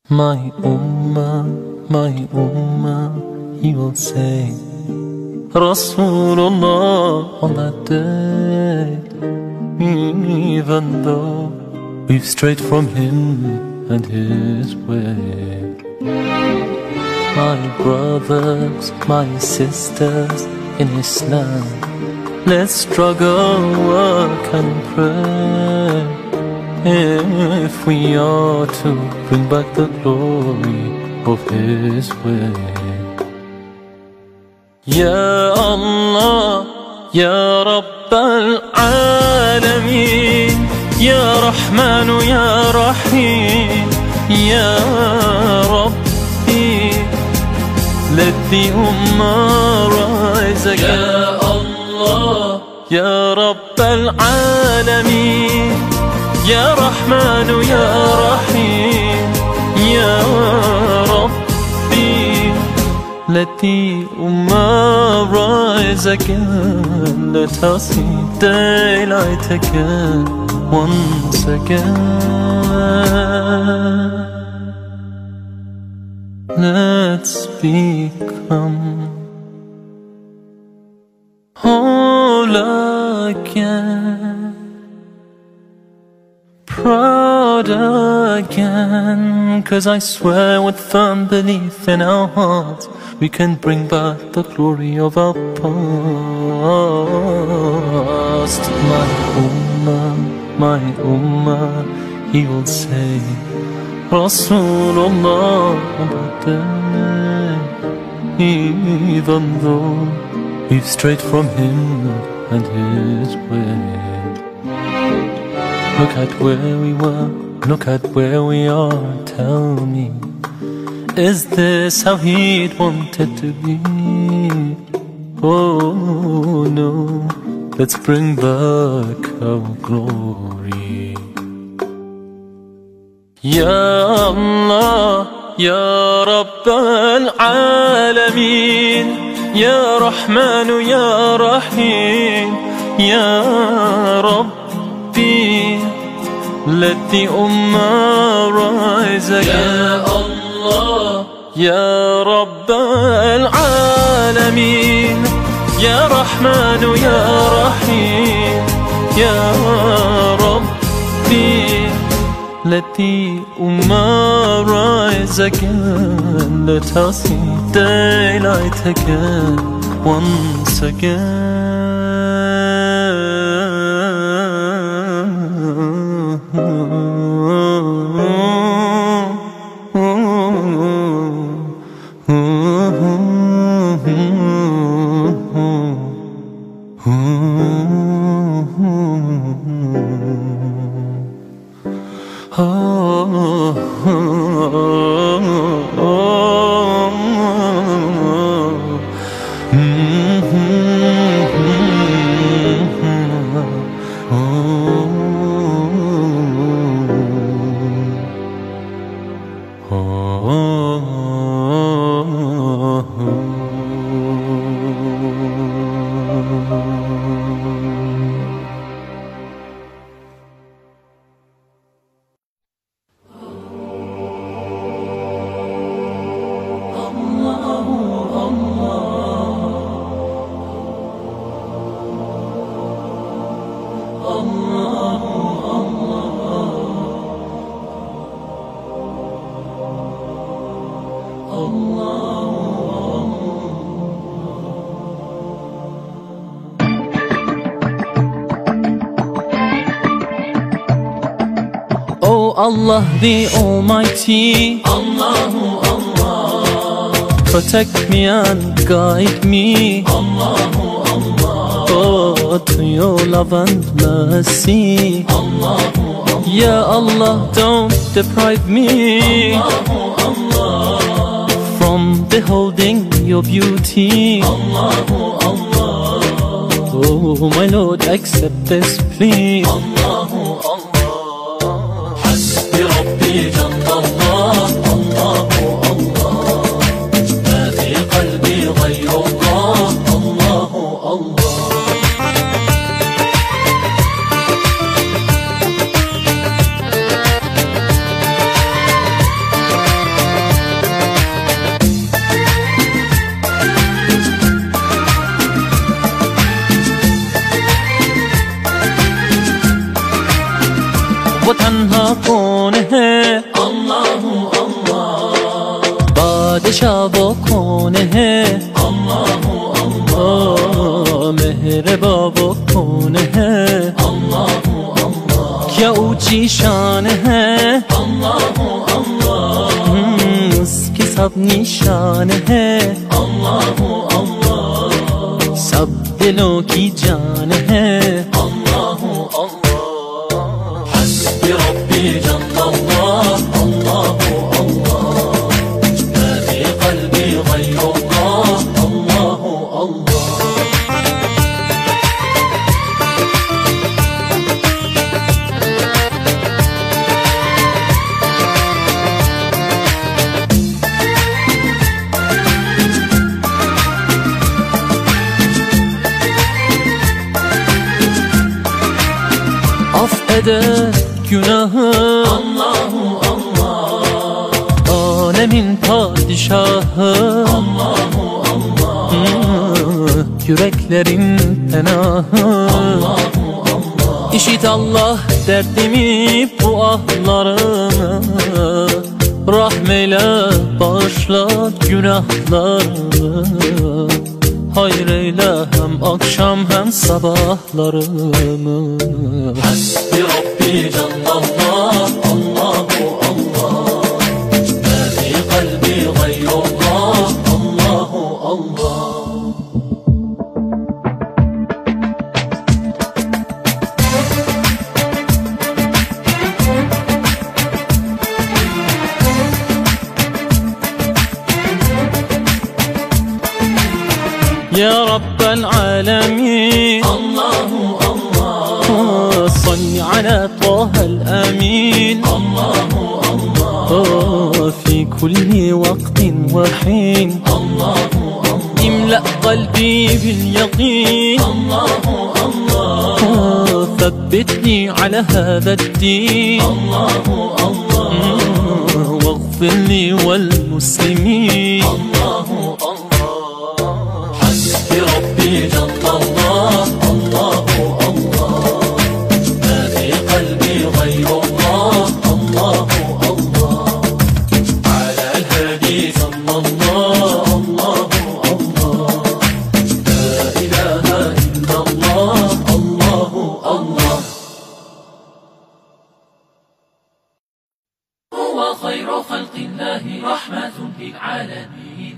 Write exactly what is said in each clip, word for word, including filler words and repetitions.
My ummah, my ummah, he will say, Rasulullah on that day. Even though we've strayed from him and his way. My brothers, my sisters in Islam, let's struggle, work and pray, if we are to bring back the glory of his way. Ya Allah, Ya Rabb al-Alameen, Ya Rahman, Ya Rahim, Ya Rabbi, let the Ummah rise again. Ya Allah, Ya Rabb al-Alameen, Ya Rahman, Ya Rahim, Ya Rabbi, let the Ummah rise again. Let us see daylight again, once again. Let's become whole again, proud again. Cause I swear with firm belief in our hearts, we can bring back the glory of our past. My ummah, my ummah, he will say, Rasulullah on that day. Even though we've strayed from him and his way. Look at where we were, look at where we are. Tell me, is this how he'd wanted to be? Oh no, let's bring back our glory. Ya Allah, Ya Rabb al-Alameen, Ya Rahman, Ya Rahim, Ya Rabbi, let the Ummah rise again. Ya Allah, Ya Rabb al-Alameen, Ya Rahman, Ya Rahim, Ya Rabbi, let the Ummah rise again. Let us see daylight again, once again. Allah the Almighty, Allahu Allah, protect me and guide me, Allahu Allah, oh, to your love and mercy, Allahu Allah, Ya Allah, don't deprive me, Allahu Allah, from beholding your beauty, Allahu Allah, oh my Lord, accept this please, Allahu Allah. ربي جل الله، الله الله، ما في قلبي غير الله، الله الله. वो तन्हा कौन है? अल्लाह अल्लाह। बादशाह वो कौन है? अल्लाह अल्लाह। मेहरबा वो कौन है? अल्लाह अल्लाह। क्या ऊंची शान है? अल्लाह अल्लाह। उसकी सब निशान है? अल्लाह अल्लाह। सब दिलों की जान है? अल्लाह अल्लाह। हस्बी रब्बी जल्लल्लाह। अल्लाह अल्लाह। मा फी क़ल्बी ग़यरुल्लाह। अल्लाह अल्लाह। Affeder günahı Allahu Allah. Alemin padişahı Allahu Allah. Yüreklerin penahı Allahu Allah. İşit Allah derdimi, bu ahlarımı. Rahmeyle bağışla günahlarımı. Hayır eyle hem akşam hem sabahlarımı. Hasbi Rabbi Cellallah. Allahu Allah. Ma fi kalbi gayrullah. Allahu Allah. يا رب العالمين الله الله. صل على طه الأمين الله الله. في كل وقت وحين الله الله. املأ قلبي باليقين الله الله. ثبتني على هذا الدين الله الله. واغفر لي والمسلمين الله الله. ربي جل الله. الله الله. ما في قلبي غير الله. الله الله. على الهادي صلى الله. الله الله. لا إله إلا الله. الله الله. هو خير خلق الله رحمة للعالمين.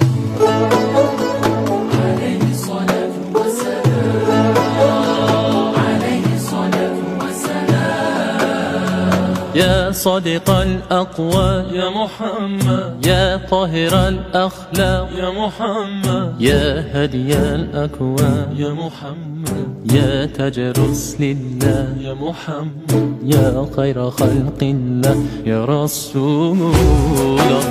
يا صادق الأقوى يا محمد. يا طاهر الأخلاق يا محمد. يا هدي الأكوان يا محمد. يا تاج رسل الله يا محمد. يا خير خلق الله يا رسول الله.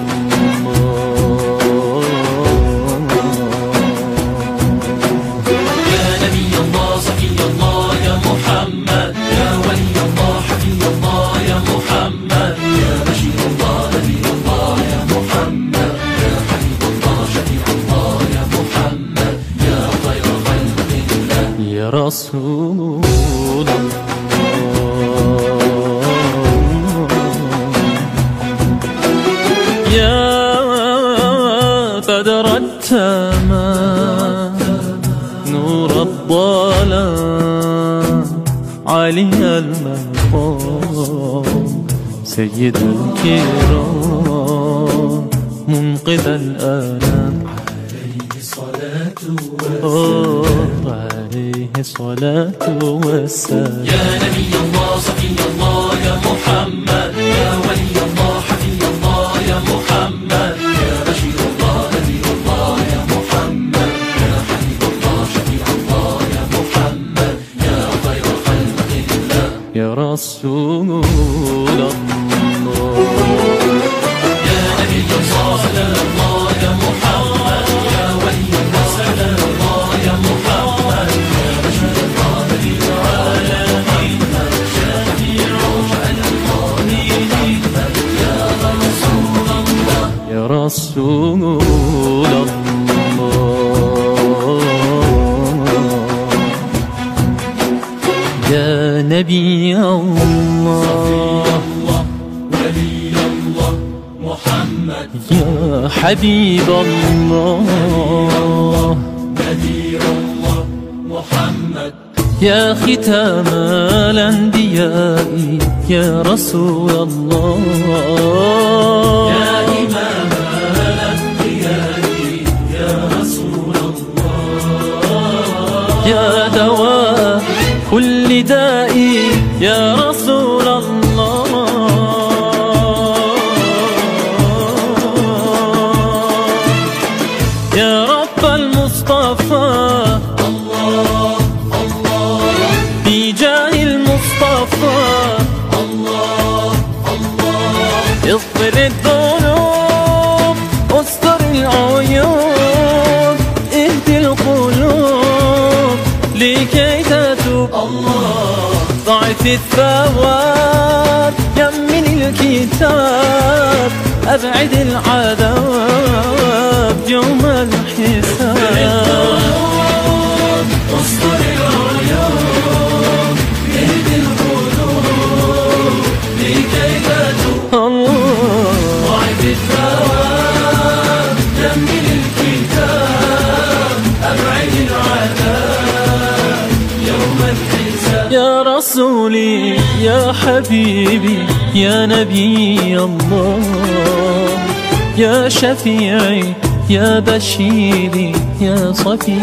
يا نبي الله صفي الله يا محمد. يا ولي الله حفي الله يا محمد. يا بشير الله نذير الله يا محمد. يا حبيب الله شفيع الله يا محمد. يا خير خلق الله يا رسول الله. يا بدر التمام نور الظلام علي المقام سيد الكرام منقذ الآلام. عليه الصلاة والسلام. عليه الصلاة والسلام. يا نبي الله صفي الله يا محمد. يا ولي الله حفي الله يا محمد. يا بشير الله نذير الله يا محمد. يا حبيب الله شفيع الله يا محمد. يا خير خلق الله يا رسول الله. يا نبي الله سلام الله يا محمد. يا ولي الله سلام الله يا محمد. يا بشير الله نذير العالمين. يا شفيع المؤمنين. يا رسول الله يا رسول الله. يا نبي الله يا حبيب الله نبي الله محمد يا ختام الأنبياء يا رسول الله يا إمام الأنبياء يا رسول الله يا دواء كل داء يا رسول الله يا رب المصطفى الله الله بجاه المصطفى الله الله اغفر الذنوب استر العيوب اهد القلوب لكي تتوب الله ضعف الثواب يمن الكتاب أبعد العذاب يوم الحساب استر العيوب اهد القلوب لكي تتوب الله ضعف الثواب يمن الكتاب أبعد العذاب يوم الحساب يا رسولي يا حبيبي يا نبي الله يا شفيعي يا بشيري يا صفي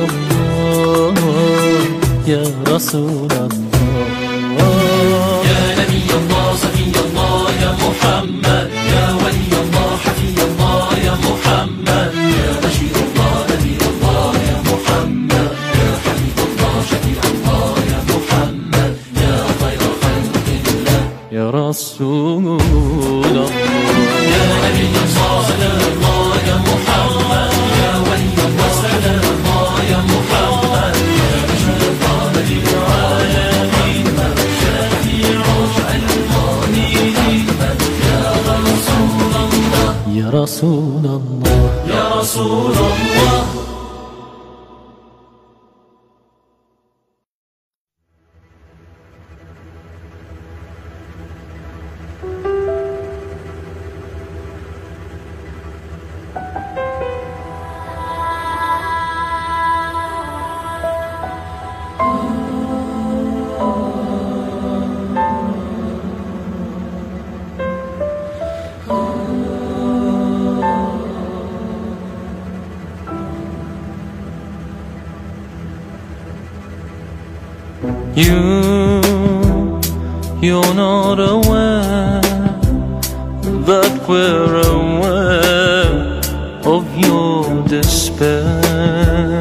الله يا رسول الله يا نبي الله صفي الله يا محمد يا ولي الله حفي الله يا محمد يا بشير الله نذير الله يا محمد يا حبيب الله شفيع الله يا محمد يا خير خلق الله يا رسول الله يا نبي الله سلام الله يا محمد يا ولي الله سلام الله يا محمد يا بشير الله نذير العالمين شفيع المؤمنين يا رسول الله يا رسول الله يا رسول الله You, you're not aware that we're aware of your despair.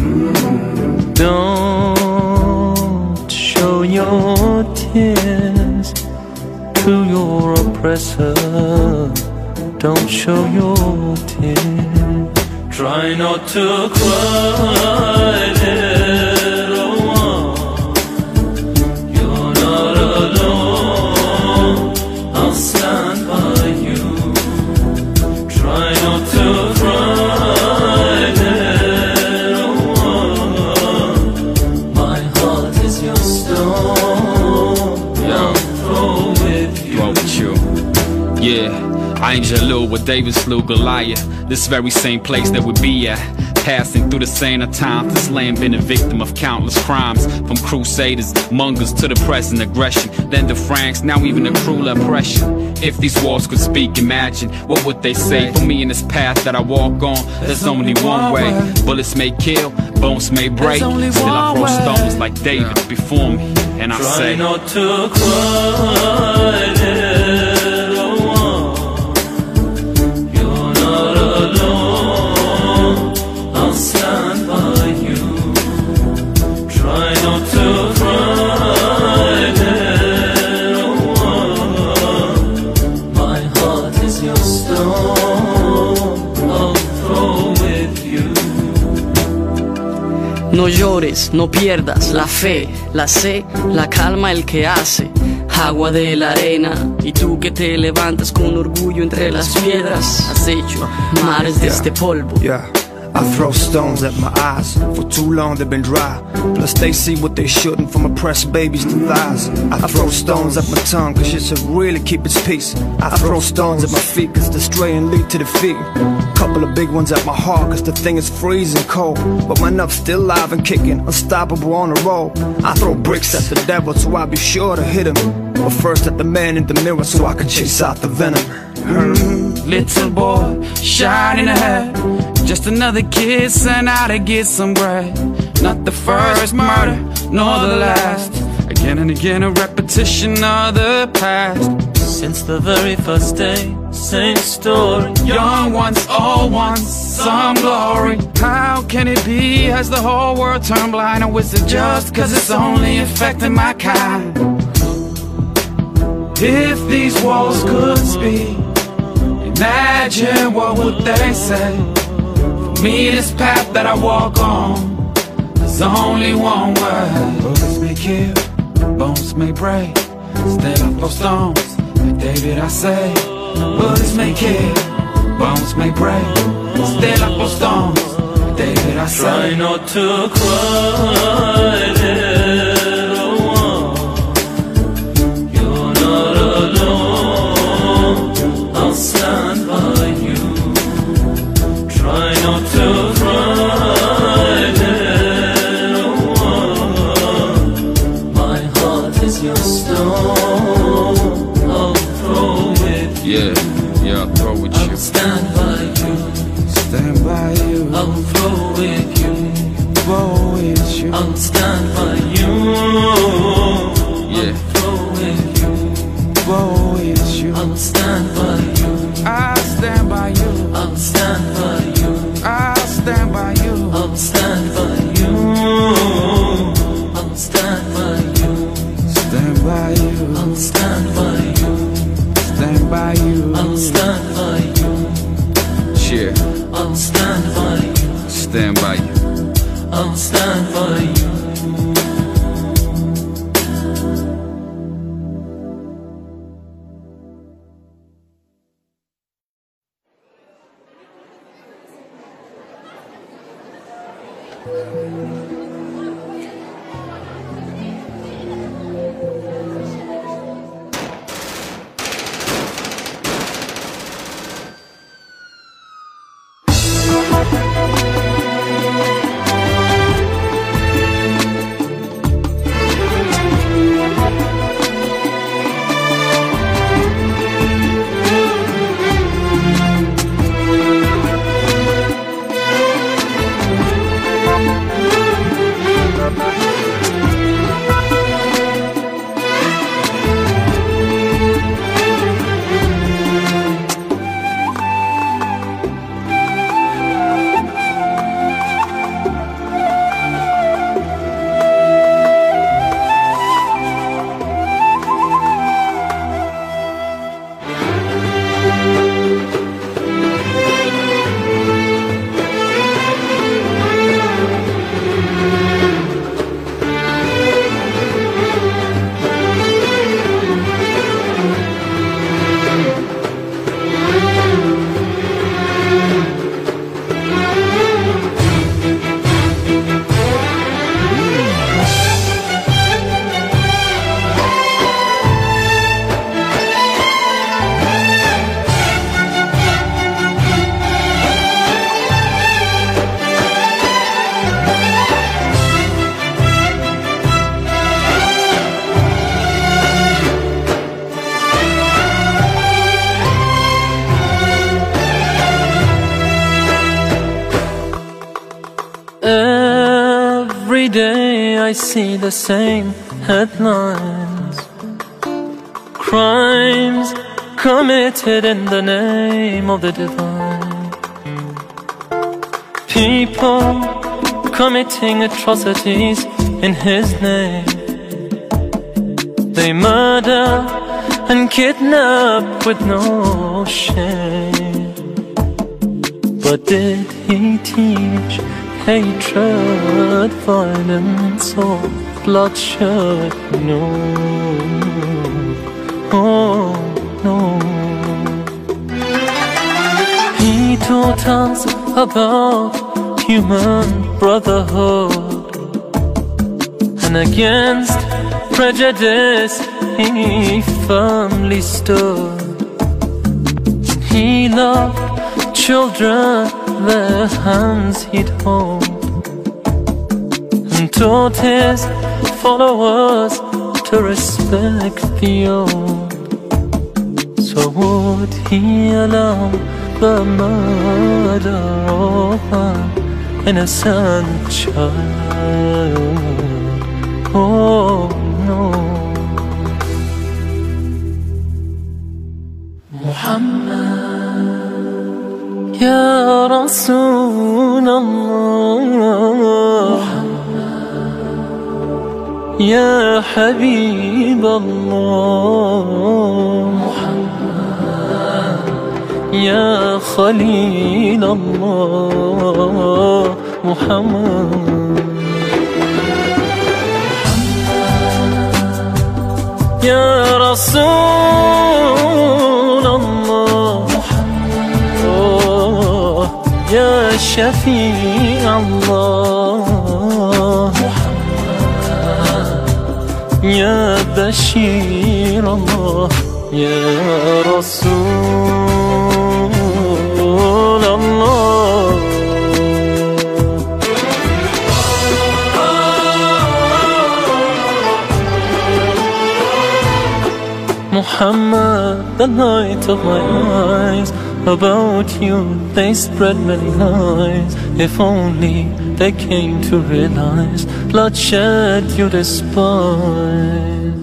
Don't show your tears to your oppressor. Don't show your tears. Try not to cry, little one. You're not alone. I'll stand by you. Try not to cry, little one. My heart is your stone. I'll throw with you. Throw with you. Yeah, I ain't Jalil with David slew Goliath. This very same place that we be at. Passing through the same of times, this land been a victim of countless crimes. From crusaders, mongers to the present aggression. Then the Franks, now even the cruel oppression. If these walls could speak, imagine what would they say for me in this path that I walk on. There's only one way. Bullets may kill, bones may break. Still I throw stones like David before me, and I Try say, not to cry, little one. You're not alone. I'll stand by you. Try not to cry, little one. My heart is your stone. I'll throw with you. No llores, no pierdas la fe, la sé, la calma el que hace. Agua de la arena, y tú que te levantas con orgullo entre las piedras. Has hecho mares de este polvo. Yeah. I throw stones at my eyes, for too long they've been dry. Plus they see what they shouldn't, from oppressed babies to thighs. I throw stones at my tongue, cause shit should really keep its peace. I throw stones at my feet, cause the straying lead to defeat. Couple of big ones at my heart, cause the thing is freezing cold. But my nuff's still alive and kicking, unstoppable on the road. I throw bricks at the devil, so I'll be sure to hit him. But first at the man in the mirror, so I can chase out the venom. Little boy, shining ahead, just another kid sent out to get some bread. Not the first murder, nor the last. Again and again a repetition of the past. Since the very first day, same story. Young ones, old ones, some glory. How can it be, has the whole world turned blind? Or is it just cause it's only affecting my kind? If these walls could speak, imagine what would they say. For me, this path that I walk on, there's only one way. Bullets may kill, bones may break, still I throw stones, like David I say. Bullets may kill, bones may break, still I throw stones, like David I say. Try not to cry, little one. You're not alone, I'll stand by you. Try not to cry, little one. My heart is your stone, I'll throw with you. Yeah, yeah, I'll throw with you. I'll stand by you. Stand by you, I'll throw with you. roll with you. I'll stand by you. Yeah. I'll throw with you. Roll with you. I'll stand by you. I'll stand by you. I'll stand by you. I'll stand by you. I'll stand by you. I'll stand by you. Stand by you. I'll stand by you. Stand by you. I'll stand by you. Cheer. I'll stand by you. Stand by you. I'll stand by you. Every day I see the same headlines. Crimes committed in the name of the divine. People committing atrocities in His name. They murder and kidnap with no shame. But did He teach hatred, violence or bloodshed? No, oh no. He taught us about human brotherhood, and against prejudice he firmly stood. He loved children, their hands he'd hold, and taught his followers to respect the old. So would he allow the murder of an innocent child? Oh no. Muhammad, Ya Rasul Allah, Ya Habib Allah, Ya Khalil Allah, Muhammad. Ya Rasul Allah, oh, Ya Shafi' Allah, Ya Bashir Allah, Ya Rasul Allah. Muhammad, the light of my eyes, about you they spread many lies. If only they came to realize bloodshed you despise.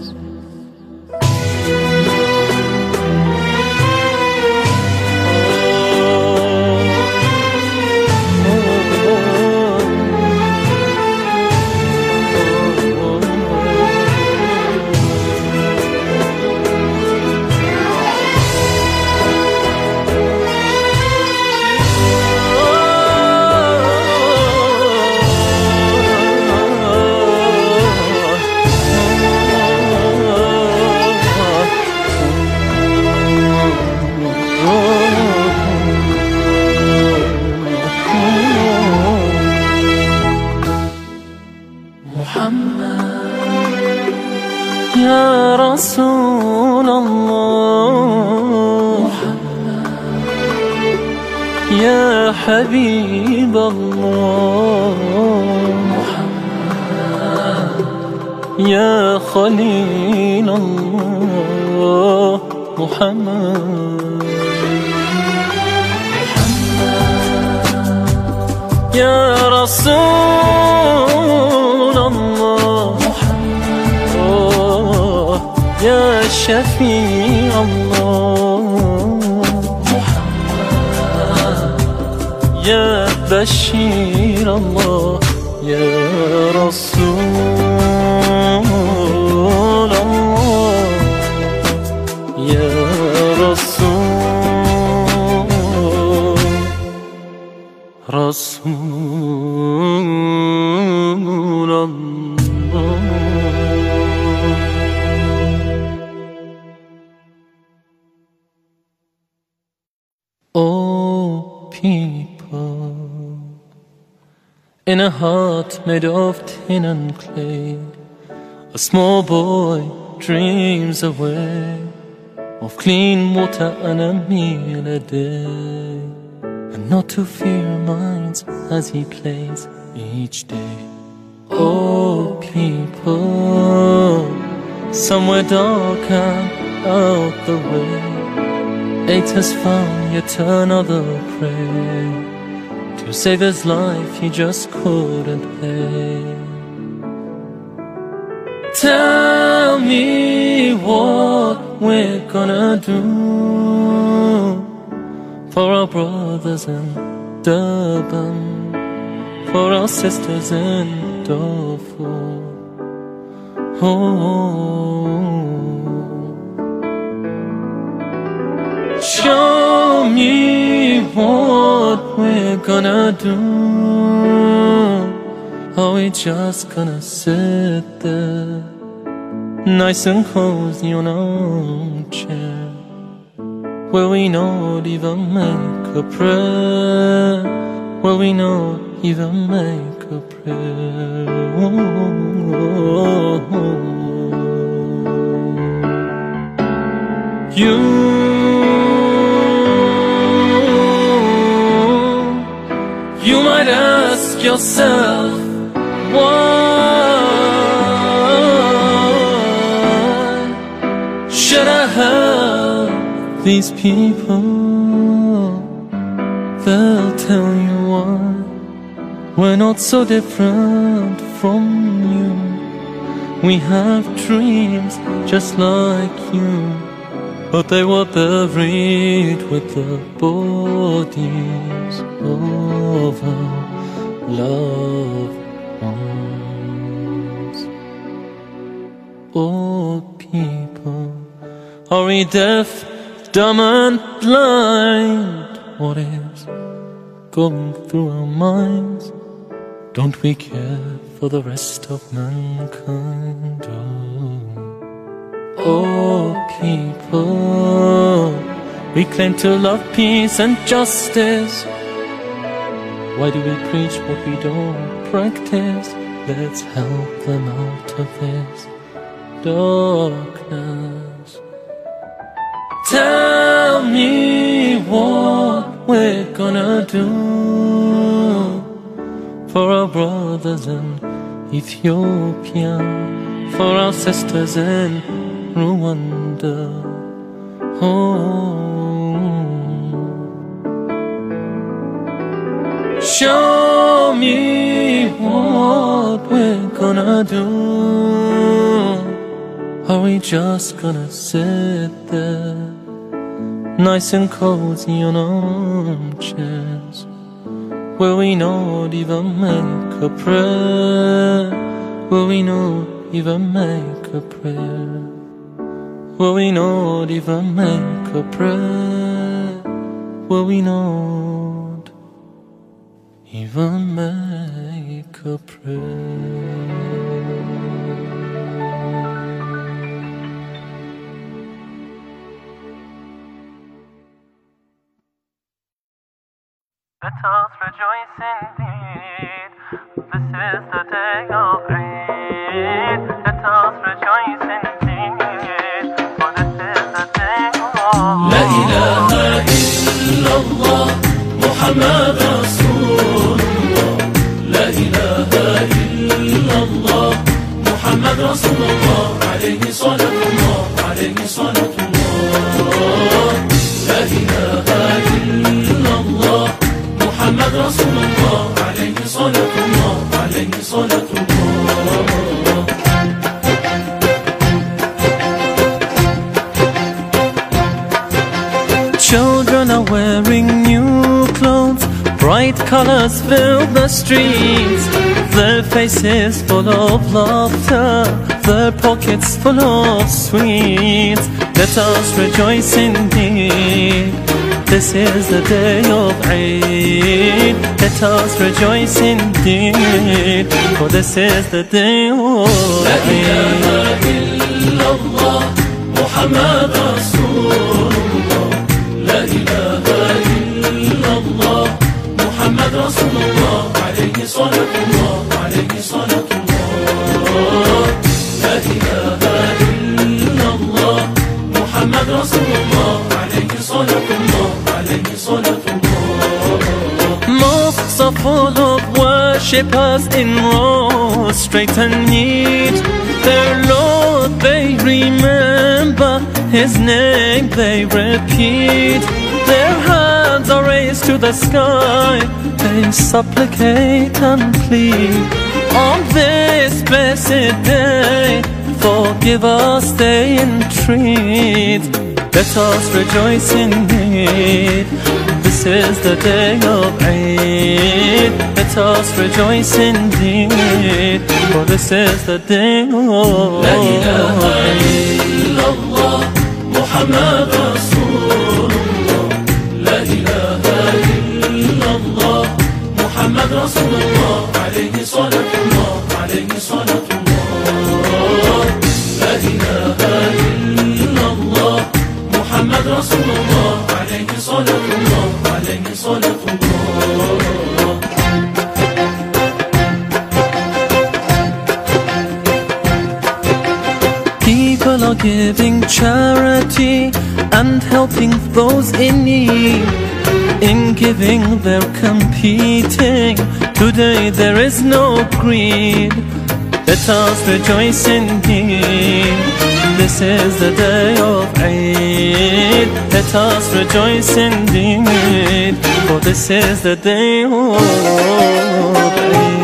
Ya Rasul Allah, Ya Habib Allah, Ya Khalil Allah, Muhammad. Ya Rasul Allah, Ya Shafi' Allah, Ya Bashir Allah, Ya Rasul Allah, Ya Rasul, Rasul Allah. Oh people, in a heart made of tin and clay, a small boy dreams away of clean water and a meal a day, and not to fear minds as he plays each day. Oh people, somewhere dark and out the way, Eight has found yet another prey. To save his life he just couldn't pay. Tell me what we're gonna do for our brothers in Durban, for our sisters in Darfur. Oh, show me what we're gonna do. Are we just gonna sit there, nice and cozy on our chair? Will we not even make a prayer? Will we not even make a prayer. You, you might ask yourself, why should I help these people? They'll tell you why. We're not so different from you. We have dreams just like you, but they were buried with the bodies of our loved ones. Oh people, are we deaf, dumb and blind? What is going through our minds? Don't we care for the rest of mankind? Oh, oh people, we claim to love peace and justice. Why do we preach what we don't practice? Let's help them out of this darkness. Tell me what we're gonna do for our brothers in Ethiopia, for our sisters in Rwanda. Oh, show me what we're gonna do. Are we just gonna sit there, nice and cozy on armchairs? Will we not even make a prayer? Will we not even make a prayer? Will we not even make a prayer? Will we not even make a prayer? Let us rejoice indeed. This is the day of Eid. Let us rejoice indeed, for this is the day of La ilaha illallah, Muhammad Rasulullah. La ilaha illallah, Muhammad Rasulullah. Alayhi salatullah, alayhi salatullah. La ilaha illallah, Muhammad Rasulullah. Alayhi salatullah, alayhi salatullah. Children are wearing new clothes, bright colors fill the streets. Their faces full of laughter, their pockets full of sweets. Let us rejoice indeed. This is the day of Eid. Let us rejoice indeed, for this is the day of La Eid. ilaha illallah, Muhammad Rasulullah. La ilaha illallah, Muhammad Rasulullah. Alayhi salatullah, alayhi salatullah. La ilaha illallah, Muhammad Rasulullah. Alayhi salatullah, alayhi salatullah. Mosques are full of worshippers in rows, straight and neat. Their Lord they remember, His name they repeat. Their hands are raised to the sky, they supplicate and plead. On this blessed day, forgive us they entreat. Let us rejoice indeed. This is the day of Eid. Let us rejoice indeed, for this is the day of La ilaha illallah, Muhammad Rasulullah. La ilaha illallah, Muhammad Rasulullah. Alayhi salatullah, alayhi salatullah. La ilaha illallah, Muhammad Rasulullah. Alayhi salatullah, alayhi salatullah. giving charity and helping those in need. In giving they're competing. Today there is no greed. Let us rejoice indeed. This is the day of Eid. Let us rejoice indeed, for this is the day of Eid.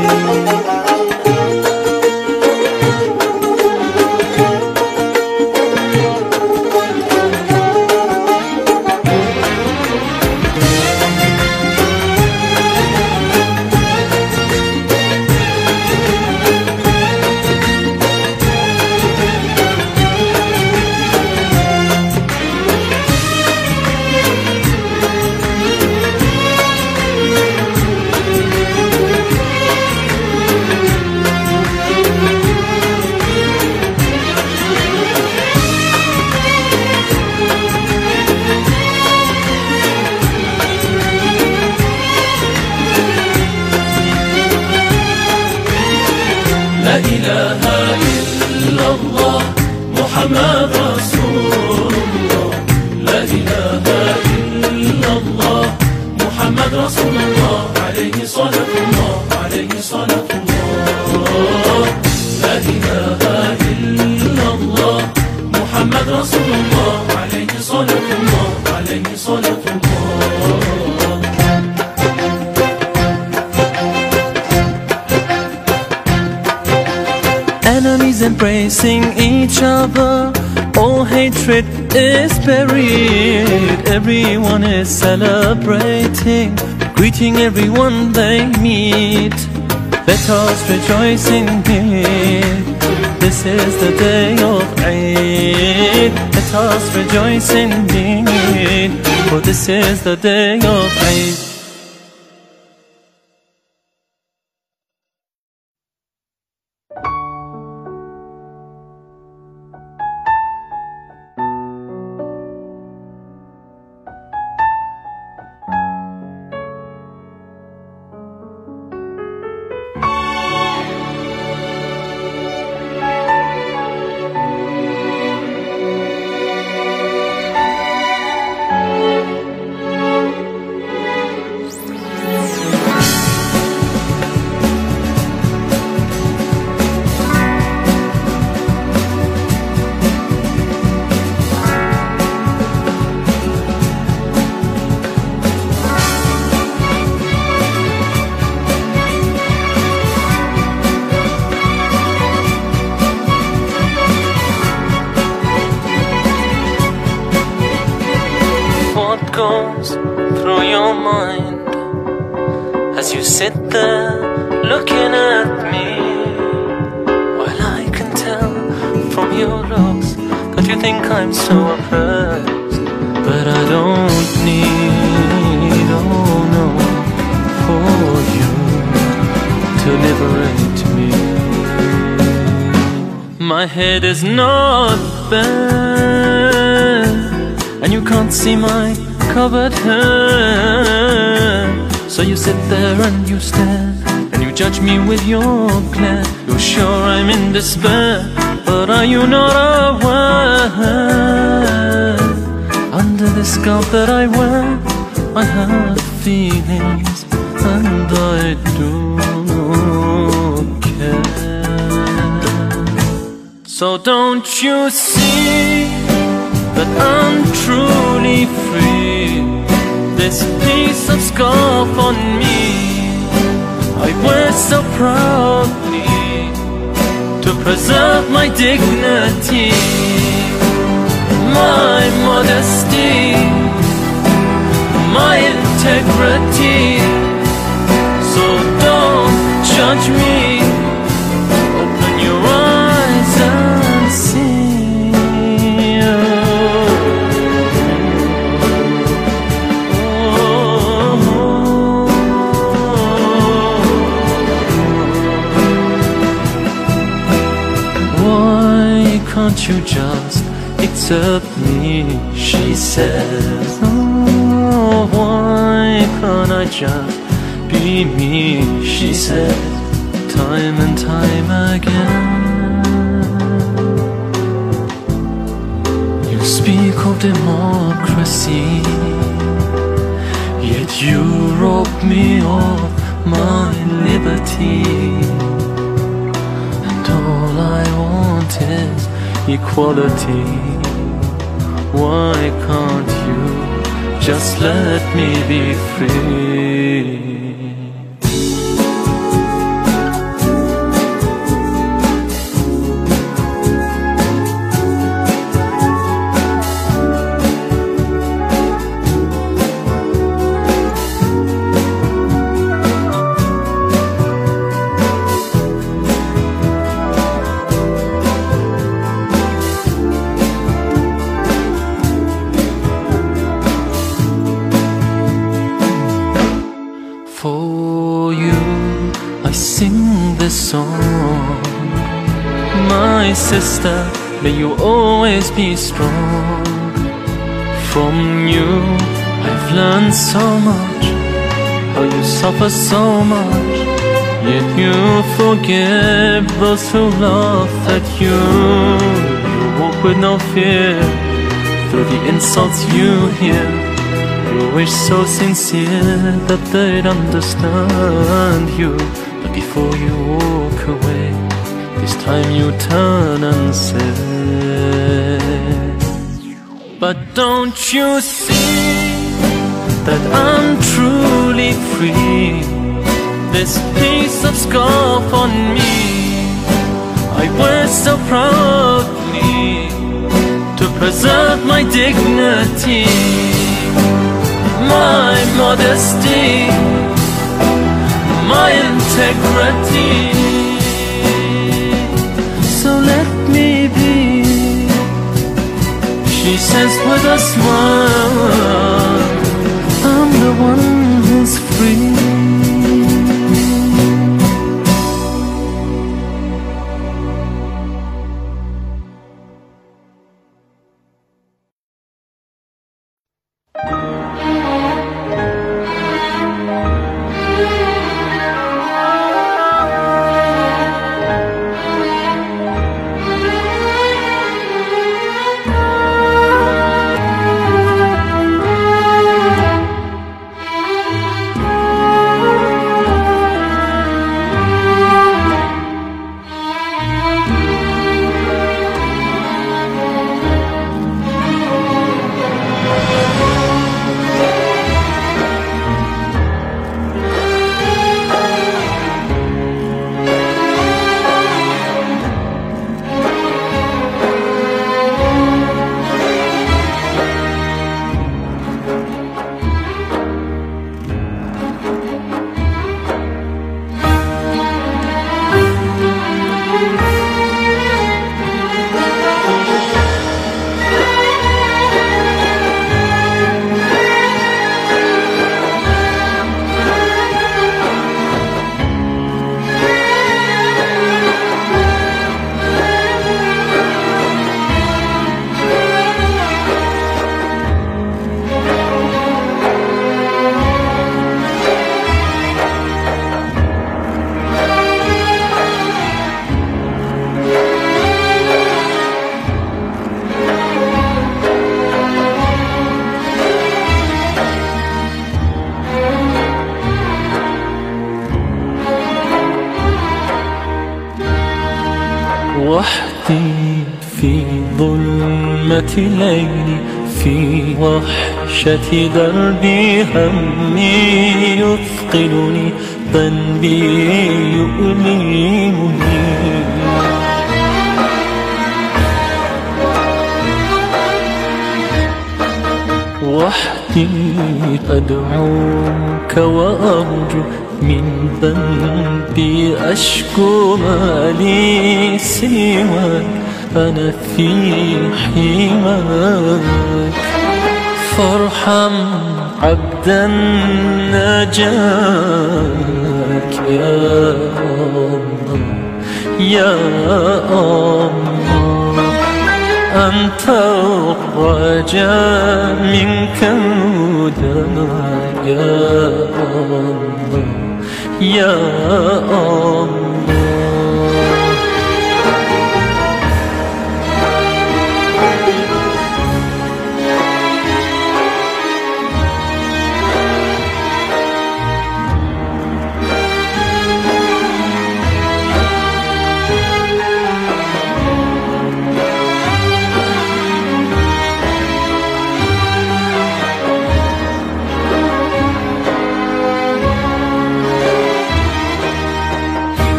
لا إله إلا الله محمد رسول الله. لا إله إلا الله محمد رسول الله. عليه صلاة الله عليه صلاة الله. لا إله إلا الله محمد رسول الله. عليه صلاة الله عليه صلاة الله. Enemies embracing each other, all hatred is buried. Everyone is celebrating, greeting everyone they meet. Let us rejoice indeed. This is the day of Eid. Let us rejoice indeed, for this is the day of Eid. Goes through your mind as you sit there looking at me? Well, I can tell from your looks that you think I'm so oppressed, but I don't need, oh no, for you to liberate me. My head is not bare, and you can't see my covered hair. So you sit there and you stare, and you judge me with your glare. You're sure I'm in despair, but are you not aware? Under the scarf that I wear, I have feelings, and I do care. So don't you see that I'm truly free? This piece of scarf on me I wear so proudly to preserve my dignity, my modesty, my integrity. So don't judge me, open your eyes and see. Can't you just accept me, she says. Oh, why can't I just be me, she says, time and time again. speak of democracy, yet you rob me of my liberty. And all I want is equality. Why can't you just let me be free? For you, I sing this song. My sister, may you always be strong. From you, I've learned so much, how you suffer so much, yet you forgive those who laugh at you. You walk with no fear through the insults you hear. You wish so sincere that they'd understand you. But before you walk away, this time you turn and say, but don't you see that I'm truly free? This piece of scarf on me I wear so proudly to preserve my dignity, my modesty, my integrity. So let me be, she says with a smile. I'm the one who's free. وحدي في ظلمة ليلي، في وحشة دربي همي يثقلني، ذنبي يؤلمني. وحدي أدعوك وأرجو، من ذنبي أشكو ما لي سواك، أنا في حماك. فارحم عبدا نجاك يا الله يا الله، أنت الرجاء منك هداك يا الله يا الله.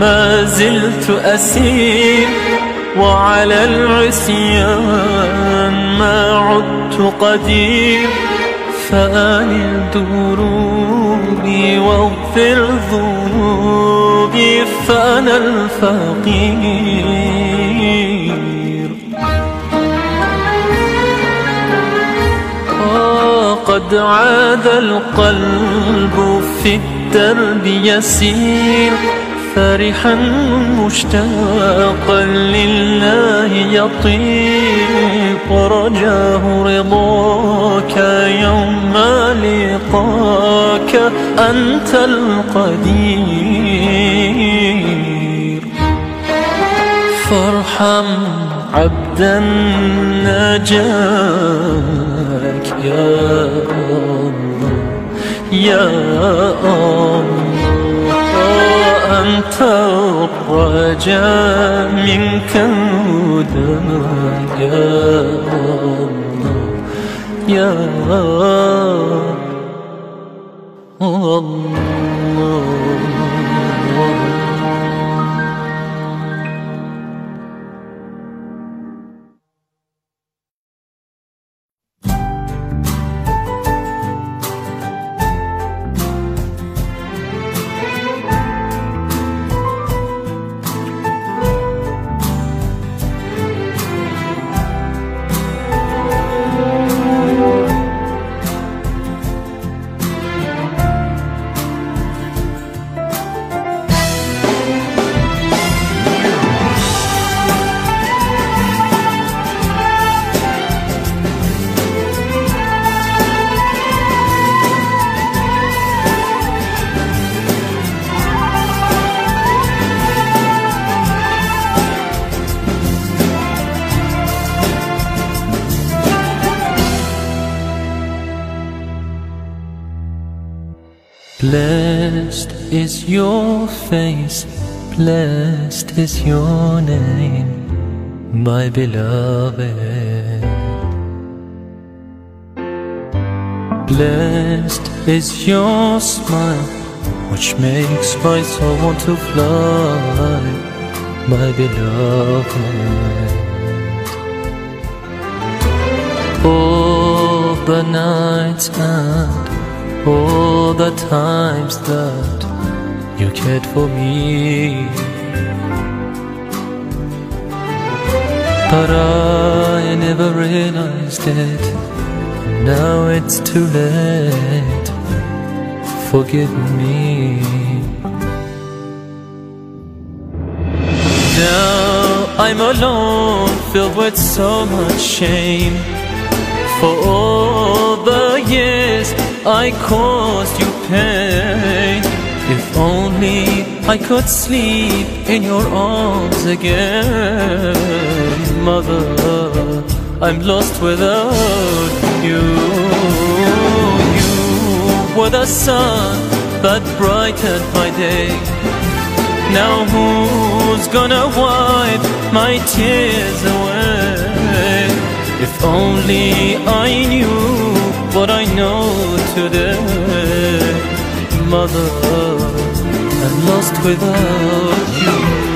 ما زلت أسير وعلى العصيان ما عدت قدير فأنل دروبي واغفر ذنوبي فأنا الفقير. آه قد عاد القلب في الدرب يسير فرحا مشتاقا لله يطير ورجاه رضاك يوم لقاك أنت القدير. فارحم عبدا ناجاك يا الله يا الله أنت الرجاء منك هداك يا الله يا الله. Blessed is your face, blessed is your name, my beloved. Blessed is your smile, which makes my soul want to fly, my beloved. Oh, the nights and all the times that you cared for me, but I never realized it. Now it's too late, forgive me. Now I'm alone, filled with so much shame for all the years I caused you pain. If only I could sleep in your arms again. Mother, I'm lost without you. You were the sun that brightened my day. Now who's gonna wipe my tears away? If only I knew what I know today. Mother, I'm lost without you.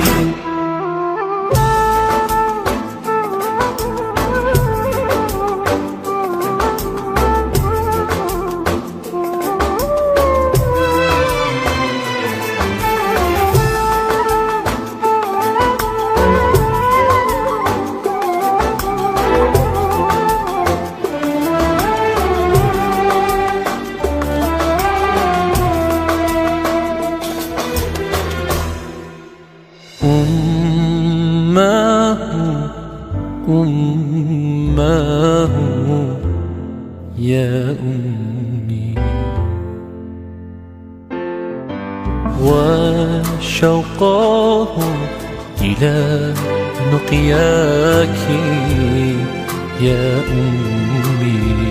أمه يا أمي وشوقه إلى لقياك يا أمي.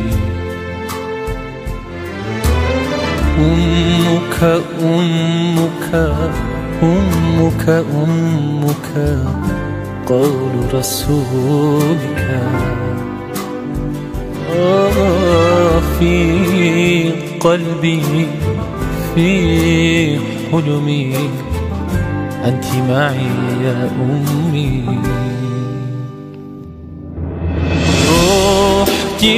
أمك أمك أمك أمك قول رسولك آه في قلبي في حلمي أنت معي يا أمي. رحتي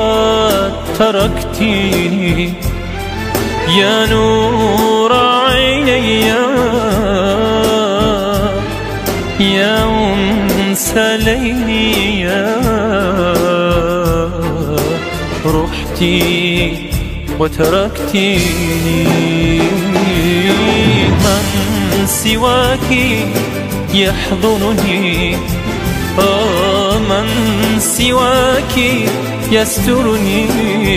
وتركتيني يا نور عيني يا أنس ليلي يا رحتي وتركتيني من سواك يحضنني آه من سواك يسترني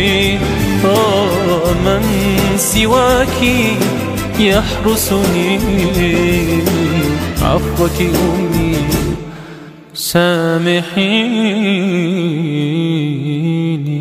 آه من سواك يحرسني عفوك أمي سامحيني.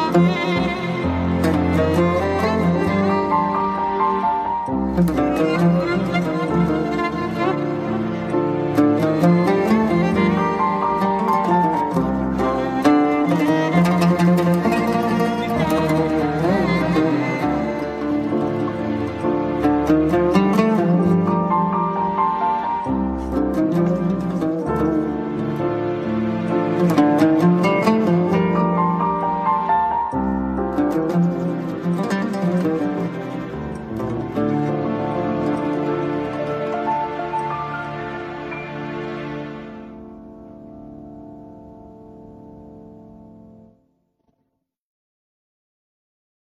الله